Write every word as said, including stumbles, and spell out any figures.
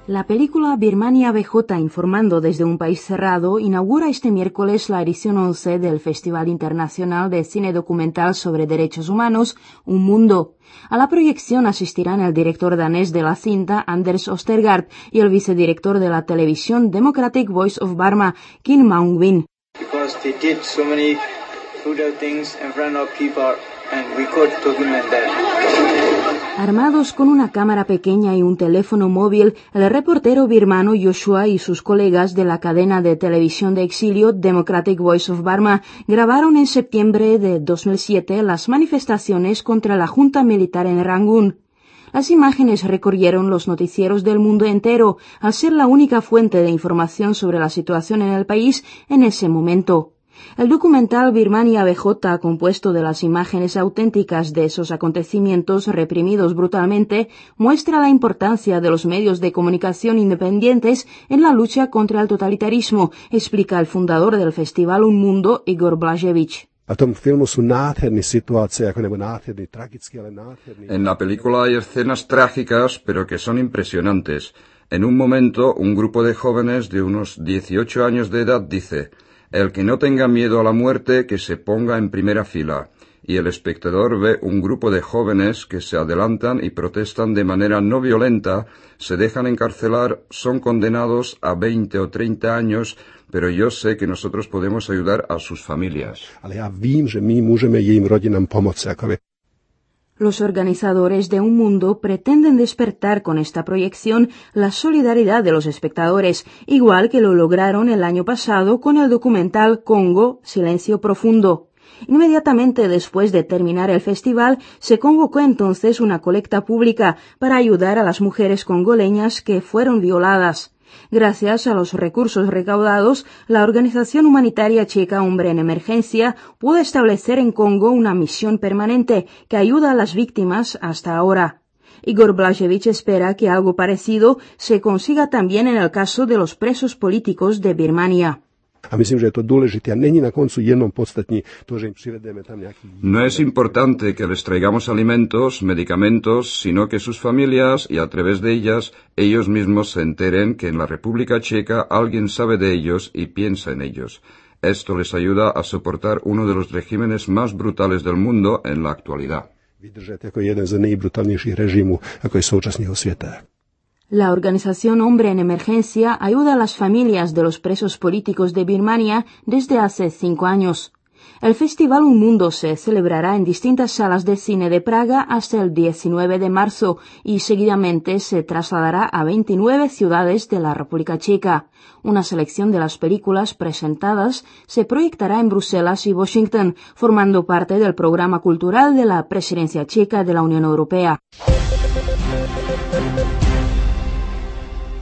La película Birmania B J Informando desde un país cerrado inaugura este miércoles la edición once del Festival Internacional de Cine Documental sobre Derechos Humanos, Un Mundo. A la proyección asistirán el director danés de la cinta, Anders Ostergaard, y el vicedirector de la televisión Democratic Voice of Burma, Kim Maung-win. Because they did so many brutal things in front of people and we could document that. Armados con una cámara pequeña y un teléfono móvil, el reportero birmano Joshua y sus colegas de la cadena de televisión de exilio Democratic Voice of Burma grabaron en septiembre de dos mil siete las manifestaciones contra la junta militar en Rangún. Las imágenes recorrieron los noticieros del mundo entero, al ser la única fuente de información sobre la situación en el país en ese momento. El documental Birmania B J, compuesto de las imágenes auténticas de esos acontecimientos reprimidos brutalmente, muestra la importancia de los medios de comunicación independientes en la lucha contra el totalitarismo, explica el fundador del festival Un Mundo, Igor Blažević. En la película hay escenas trágicas, pero que son impresionantes. En un momento, un grupo de jóvenes de unos dieciocho años de edad dice: «El que no tenga miedo a la muerte, que se ponga en primera fila». Y el espectador ve un grupo de jóvenes que se adelantan y protestan de manera no violenta, se dejan encarcelar, son condenados a veinte o treinta años, pero yo sé que nosotros podemos ayudar a sus familias. Los organizadores de Un Mundo pretenden despertar con esta proyección la solidaridad de los espectadores, igual que lo lograron el año pasado con el documental Congo, Silencio Profundo. Inmediatamente después de terminar el festival, se convocó entonces una colecta pública para ayudar a las mujeres congoleñas que fueron violadas. Gracias a los recursos recaudados, la organización humanitaria checa Hombre en Emergencia pudo establecer en Congo una misión permanente que ayuda a las víctimas hasta ahora. Igor Blažević espera que algo parecido se consiga también en el caso de los presos políticos de Birmania. No es importante que les traigamos alimentos, medicamentos, sino que sus familias, y a través de ellas, ellos mismos se enteren que en la República Checa alguien sabe de ellos y piensa en ellos. Esto les ayuda a soportar uno de los regímenes más brutales del mundo en la actualidad. La organización Hombre en Emergencia ayuda a las familias de los presos políticos de Birmania desde hace cinco años. El Festival Un Mundo se celebrará en distintas salas de cine de Praga hasta el diecinueve de marzo y seguidamente se trasladará a veintinueve ciudades de la República Checa. Una selección de las películas presentadas se proyectará en Bruselas y Washington, formando parte del programa cultural de la Presidencia Checa de la Unión Europea.